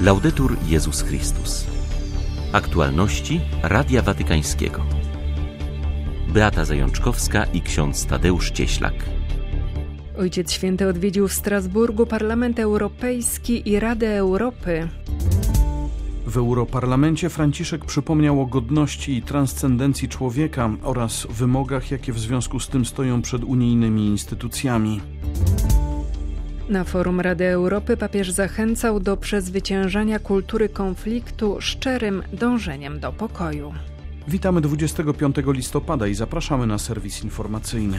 Laudetur Jezus Chrystus. Aktualności Radia Watykańskiego. Beata Zajączkowska i ksiądz Tadeusz Cieślak. Ojciec Święty odwiedził w Strasburgu Parlament Europejski i Radę Europy. W Europarlamencie Franciszek przypomniał o godności i transcendencji człowieka oraz wymogach, jakie w związku z tym stoją przed unijnymi instytucjami. Na forum Rady Europy papież zachęcał do przezwyciężania kultury konfliktu szczerym dążeniem do pokoju. Witamy 25 listopada i zapraszamy na serwis informacyjny.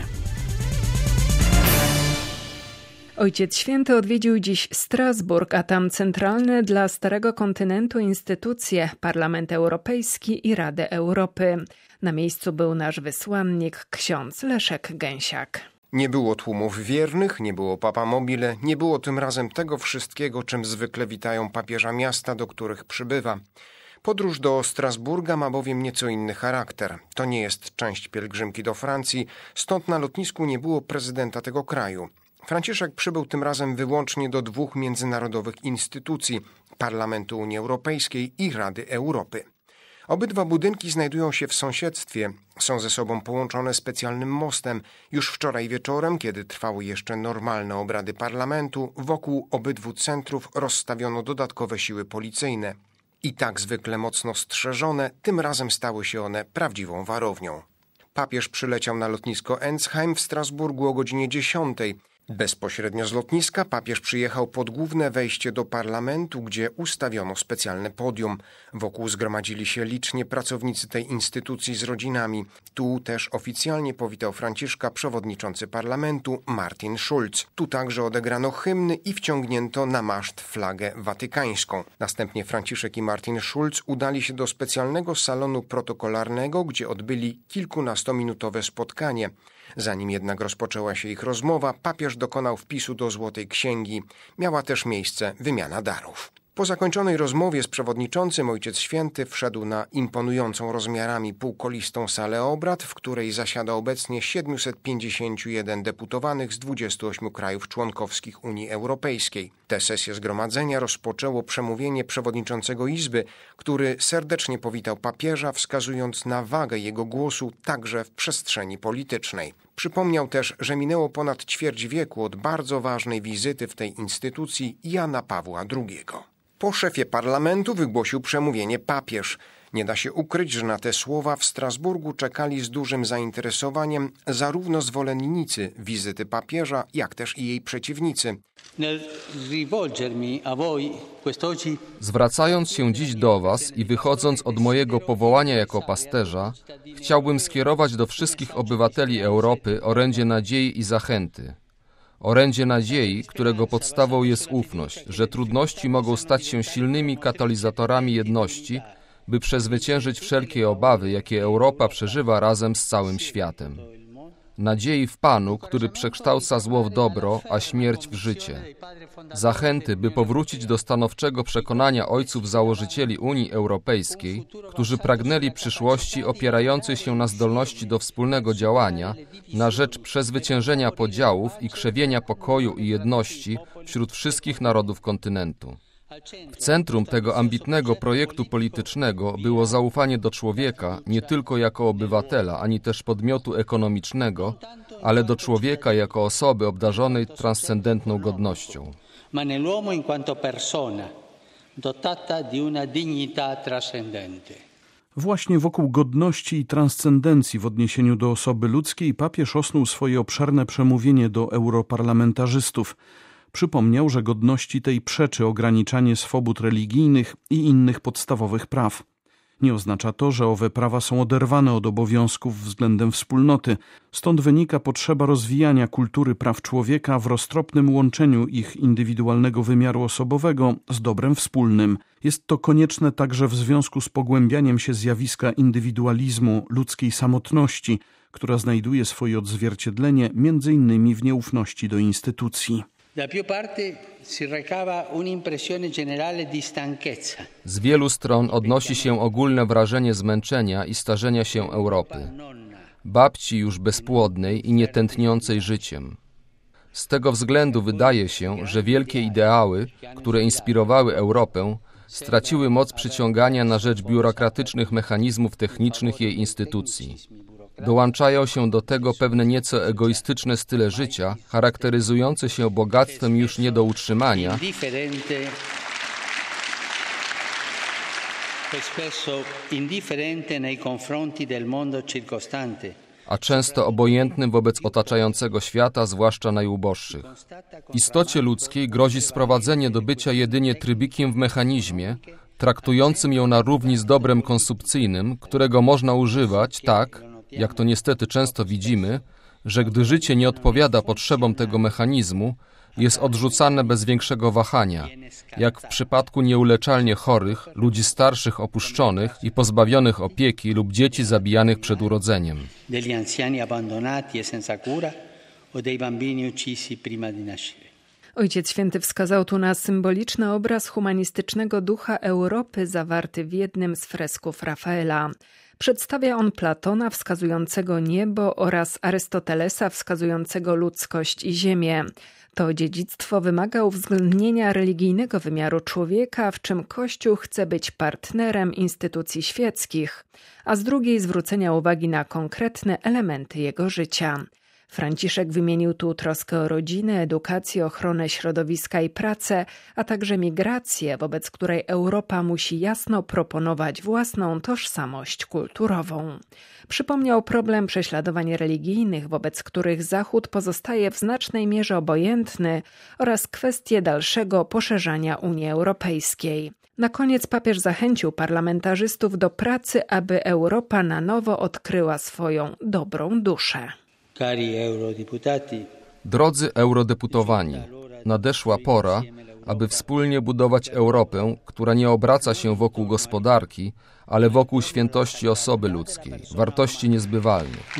Ojciec Święty odwiedził dziś Strasburg, a tam centralne dla Starego Kontynentu instytucje Parlament Europejski i Radę Europy. Na miejscu był nasz wysłannik, ksiądz Leszek Gęsiak. Nie było tłumów wiernych, nie było Papa Mobile, nie było tym razem tego wszystkiego, czym zwykle witają papieża miasta, do których przybywa. Podróż do Strasburga ma bowiem nieco inny charakter. To nie jest część pielgrzymki do Francji, stąd na lotnisku nie było prezydenta tego kraju. Franciszek przybył tym razem wyłącznie do dwóch międzynarodowych instytucji, Parlamentu Unii Europejskiej i Rady Europy. Obydwa budynki znajdują się w sąsiedztwie, są ze sobą połączone specjalnym mostem. Już wczoraj wieczorem, kiedy trwały jeszcze normalne obrady parlamentu, wokół obydwu centrów rozstawiono dodatkowe siły policyjne. I tak zwykle mocno strzeżone, tym razem stały się one prawdziwą warownią. Papież przyleciał na lotnisko Ensheim w Strasburgu o godzinie 10. Bezpośrednio z lotniska papież przyjechał pod główne wejście do parlamentu, gdzie ustawiono specjalne podium. Wokół zgromadzili się liczni pracownicy tej instytucji z rodzinami. Tu też oficjalnie powitał Franciszka przewodniczący parlamentu Martin Schulz. Tu także odegrano hymny i wciągnięto na maszt flagę watykańską. Następnie Franciszek i Martin Schulz udali się do specjalnego salonu protokolarnego, gdzie odbyli kilkunastominutowe spotkanie. Zanim jednak rozpoczęła się ich rozmowa, papież dokonał wpisu do Złotej Księgi. Miała też miejsce wymiana darów. Po zakończonej rozmowie z przewodniczącym Ojciec Święty wszedł na imponującą rozmiarami półkolistą salę obrad, w której zasiada obecnie 751 deputowanych z 28 krajów członkowskich Unii Europejskiej. Tę sesję zgromadzenia rozpoczęło przemówienie przewodniczącego Izby, który serdecznie powitał papieża, wskazując na wagę jego głosu także w przestrzeni politycznej. Przypomniał też, że minęło ponad ćwierć wieku od bardzo ważnej wizyty w tej instytucji Jana Pawła II. Po szefie parlamentu wygłosił przemówienie papież. Nie da się ukryć, że na te słowa w Strasburgu czekali z dużym zainteresowaniem zarówno zwolennicy wizyty papieża, jak też i jej przeciwnicy. Zwracając się dziś do Was i wychodząc od mojego powołania jako pasterza, chciałbym skierować do wszystkich obywateli Europy orędzie nadziei i zachęty. Orędzie nadziei, którego podstawą jest ufność, że trudności mogą stać się silnymi katalizatorami jedności, by przezwyciężyć wszelkie obawy, jakie Europa przeżywa razem z całym światem. Nadziei w Panu, który przekształca zło w dobro, a śmierć w życie. Zachęty, by powrócić do stanowczego przekonania ojców założycieli Unii Europejskiej, którzy pragnęli przyszłości opierającej się na zdolności do wspólnego działania na rzecz przezwyciężenia podziałów i krzewienia pokoju i jedności wśród wszystkich narodów kontynentu. W centrum tego ambitnego projektu politycznego było zaufanie do człowieka nie tylko jako obywatela, ani też podmiotu ekonomicznego, ale do człowieka jako osoby obdarzonej transcendentną godnością. Właśnie wokół godności i transcendencji w odniesieniu do osoby ludzkiej papież osnuł swoje obszerne przemówienie do europarlamentarzystów. Przypomniał, że godności tej przeczy ograniczanie swobód religijnych i innych podstawowych praw. Nie oznacza to, że owe prawa są oderwane od obowiązków względem wspólnoty. Stąd wynika potrzeba rozwijania kultury praw człowieka w roztropnym łączeniu ich indywidualnego wymiaru osobowego z dobrem wspólnym. Jest to konieczne także w związku z pogłębianiem się zjawiska indywidualizmu, ludzkiej samotności, która znajduje swoje odzwierciedlenie m.in. w nieufności do instytucji. Z wielu stron odnosi się ogólne wrażenie zmęczenia i starzenia się Europy. Babci już bezpłodnej i nie tętniącej życiem. Z tego względu wydaje się, że wielkie ideały, które inspirowały Europę, straciły moc przyciągania na rzecz biurokratycznych mechanizmów technicznych jej instytucji. Dołączają się do tego pewne nieco egoistyczne style życia, charakteryzujące się bogactwem już nie do utrzymania, a często obojętnym wobec otaczającego świata, zwłaszcza najuboższych. Istocie ludzkiej grozi sprowadzenie do bycia jedynie trybikiem w mechanizmie, traktującym ją na równi z dobrem konsumpcyjnym, którego można używać tak, jak to niestety często widzimy, że gdy życie nie odpowiada potrzebom tego mechanizmu, jest odrzucane bez większego wahania, jak w przypadku nieuleczalnie chorych, ludzi starszych opuszczonych i pozbawionych opieki lub dzieci zabijanych przed urodzeniem. Ojciec Święty wskazał tu na symboliczny obraz humanistycznego ducha Europy zawarty w jednym z fresków Rafaela. Przedstawia on Platona wskazującego niebo oraz Arystotelesa wskazującego ludzkość i ziemię. To dziedzictwo wymaga uwzględnienia religijnego wymiaru człowieka, w czym Kościół chce być partnerem instytucji świeckich, a z drugiej zwrócenia uwagi na konkretne elementy jego życia. Franciszek wymienił tu troskę o rodzinę, edukację, ochronę środowiska i pracę, a także migrację, wobec której Europa musi jasno proponować własną tożsamość kulturową. Przypomniał problem prześladowań religijnych, wobec których Zachód pozostaje w znacznej mierze obojętny, oraz kwestię dalszego poszerzania Unii Europejskiej. Na koniec papież zachęcił parlamentarzystów do pracy, aby Europa na nowo odkryła swoją dobrą duszę. Drodzy eurodeputowani, nadeszła pora, aby wspólnie budować Europę, która nie obraca się wokół gospodarki, ale wokół świętości osoby ludzkiej, wartości niezbywalnych.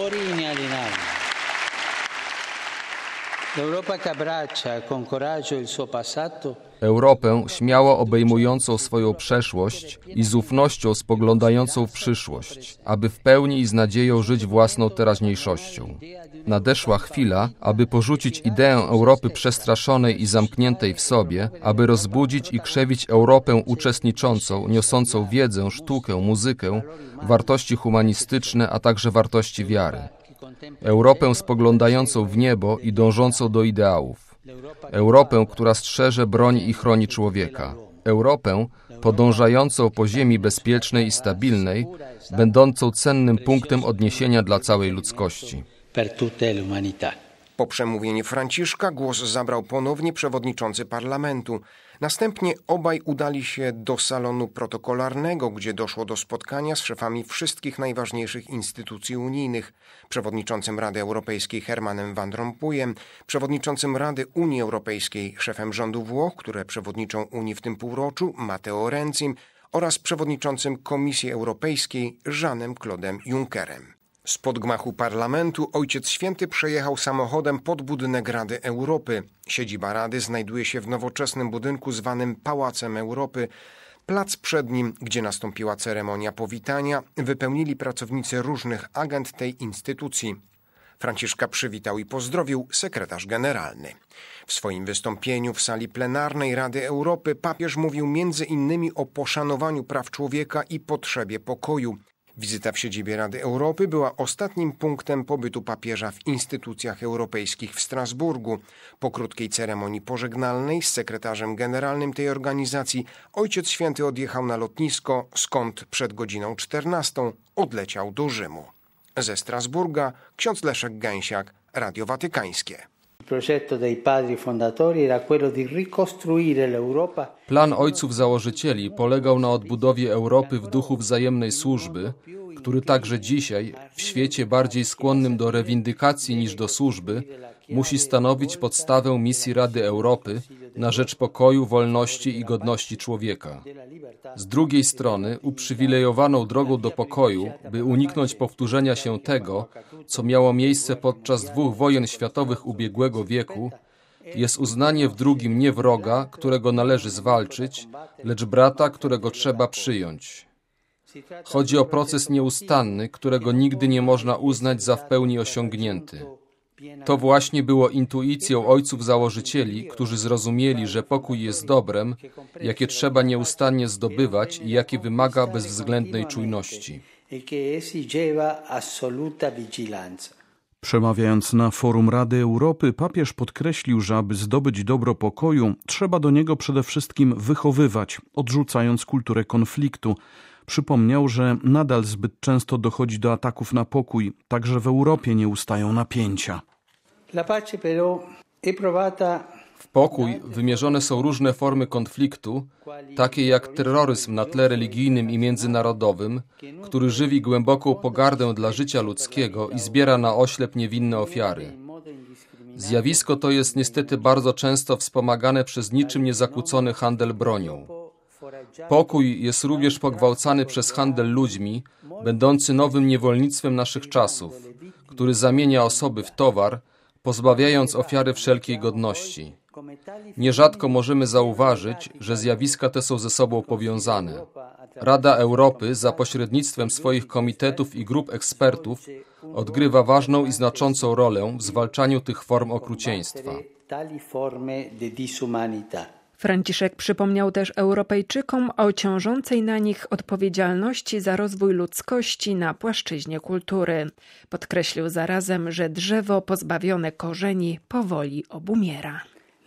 Europę śmiało obejmującą swoją przeszłość i z ufnością spoglądającą w przyszłość, aby w pełni i z nadzieją żyć własną teraźniejszością. Nadeszła chwila, aby porzucić ideę Europy przestraszonej i zamkniętej w sobie, aby rozbudzić i krzewić Europę uczestniczącą, niosącą wiedzę, sztukę, muzykę, wartości humanistyczne, a także wartości wiary. Europę spoglądającą w niebo i dążącą do ideałów. Europę, która strzeże, broni i chroni człowieka. Europę podążającą po ziemi bezpiecznej i stabilnej, będącą cennym punktem odniesienia dla całej ludzkości. Po przemówieniu Franciszka głos zabrał ponownie przewodniczący parlamentu. Następnie obaj udali się do salonu protokolarnego, gdzie doszło do spotkania z szefami wszystkich najważniejszych instytucji unijnych, przewodniczącym Rady Europejskiej Hermanem Van Rompuyem, przewodniczącym Rady Unii Europejskiej, szefem rządu Włoch, które przewodniczą Unii w tym półroczu, Matteo Renzim, oraz przewodniczącym Komisji Europejskiej Jeanem Claudem Junckerem. Spod gmachu parlamentu Ojciec Święty przejechał samochodem pod budynek Rady Europy. Siedziba Rady znajduje się w nowoczesnym budynku zwanym Pałacem Europy. Plac przed nim, gdzie nastąpiła ceremonia powitania, wypełnili pracownicy różnych agend tej instytucji. Franciszka przywitał i pozdrowił sekretarz generalny. W swoim wystąpieniu w sali plenarnej Rady Europy papież mówił między innymi o poszanowaniu praw człowieka i potrzebie pokoju. Wizyta w siedzibie Rady Europy była ostatnim punktem pobytu papieża w instytucjach europejskich w Strasburgu. Po krótkiej ceremonii pożegnalnej z sekretarzem generalnym tej organizacji Ojciec Święty odjechał na lotnisko, skąd przed godziną 14 odleciał do Rzymu. Ze Strasburga ksiądz Leszek Gęsiak, Radio Watykańskie. Plan ojców założycieli polegał na odbudowie Europy w duchu wzajemnej służby, który także dzisiaj, w świecie bardziej skłonnym do rewindykacji niż do służby, musi stanowić podstawę misji Rady Europy na rzecz pokoju, wolności i godności człowieka. Z drugiej strony, uprzywilejowaną drogą do pokoju, by uniknąć powtórzenia się tego, co miało miejsce podczas 2 wojen światowych ubiegłego wieku, jest uznanie w drugim nie wroga, którego należy zwalczyć, lecz brata, którego trzeba przyjąć. Chodzi o proces nieustanny, którego nigdy nie można uznać za w pełni osiągnięty. To właśnie było intuicją ojców założycieli, którzy zrozumieli, że pokój jest dobrem, jakie trzeba nieustannie zdobywać i jakie wymaga bezwzględnej czujności. Przemawiając na forum Rady Europy, papież podkreślił, że aby zdobyć dobro pokoju, trzeba do niego przede wszystkim wychowywać, odrzucając kulturę konfliktu. Przypomniał, że nadal zbyt często dochodzi do ataków na pokój, także w Europie nie ustają napięcia. W pokój wymierzone są różne formy konfliktu, takie jak terroryzm na tle religijnym i międzynarodowym, który żywi głęboką pogardę dla życia ludzkiego i zbiera na oślep niewinne ofiary. Zjawisko to jest niestety bardzo często wspomagane przez niczym niezakłócony handel bronią. Pokój jest również pogwałcany przez handel ludźmi, będący nowym niewolnictwem naszych czasów, który zamienia osoby w towar, pozbawiając ofiary wszelkiej godności. Nierzadko możemy zauważyć, że zjawiska te są ze sobą powiązane. Rada Europy za pośrednictwem swoich komitetów i grup ekspertów odgrywa ważną i znaczącą rolę w zwalczaniu tych form okrucieństwa. Franciszek przypomniał też Europejczykom o ciążącej na nich odpowiedzialności za rozwój ludzkości na płaszczyźnie kultury. Podkreślił zarazem, że drzewo pozbawione korzeni powoli obumiera.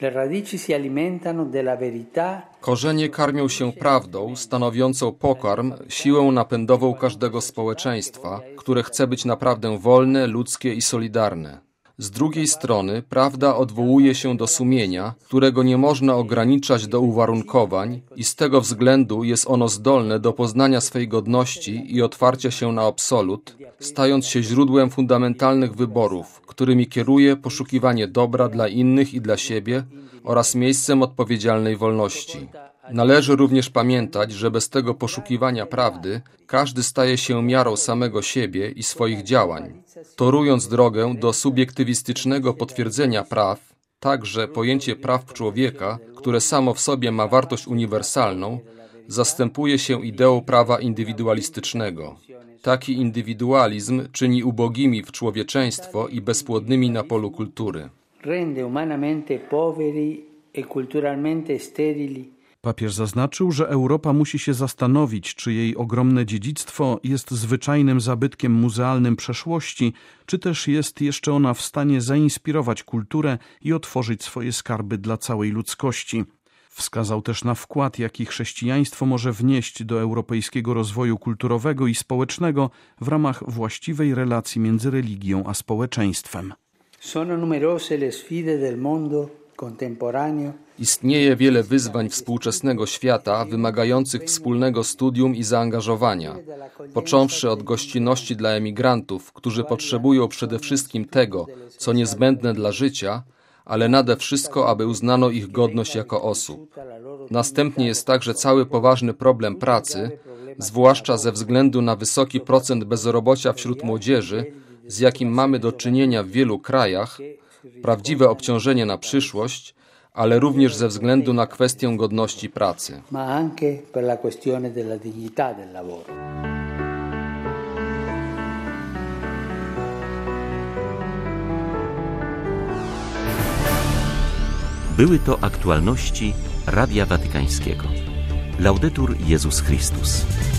Korzenie karmią się prawdą, stanowiącą pokarm, siłę napędową każdego społeczeństwa, które chce być naprawdę wolne, ludzkie i solidarne. Z drugiej strony prawda odwołuje się do sumienia, którego nie można ograniczać do uwarunkowań i z tego względu jest ono zdolne do poznania swej godności i otwarcia się na absolut, stając się źródłem fundamentalnych wyborów, którymi kieruje poszukiwanie dobra dla innych i dla siebie oraz miejscem odpowiedzialnej wolności. Należy również pamiętać, że bez tego poszukiwania prawdy każdy staje się miarą samego siebie i swoich działań, torując drogę do subiektywistycznego potwierdzenia praw, także pojęcie praw człowieka, które samo w sobie ma wartość uniwersalną, zastępuje się ideą prawa indywidualistycznego. Taki indywidualizm czyni ubogimi w człowieczeństwo i bezpłodnymi na polu kultury. Papież zaznaczył, że Europa musi się zastanowić, czy jej ogromne dziedzictwo jest zwyczajnym zabytkiem muzealnym przeszłości, czy też jest jeszcze ona w stanie zainspirować kulturę i otworzyć swoje skarby dla całej ludzkości. Wskazał też na wkład, jaki chrześcijaństwo może wnieść do europejskiego rozwoju kulturowego i społecznego w ramach właściwej relacji między religią a społeczeństwem. Sono numerose le sfide del mondo contemporaneo. Istnieje wiele wyzwań współczesnego świata wymagających wspólnego studium i zaangażowania, począwszy od gościnności dla emigrantów, którzy potrzebują przede wszystkim tego, co niezbędne dla życia, ale nade wszystko, aby uznano ich godność jako osób. Następnie jest także cały poważny problem pracy, zwłaszcza ze względu na wysoki procent bezrobocia wśród młodzieży, z jakim mamy do czynienia w wielu krajach, prawdziwe obciążenie na przyszłość, ale również ze względu na kwestię godności pracy. Były to aktualności Radia Watykańskiego. Laudetur Jezus Chrystus.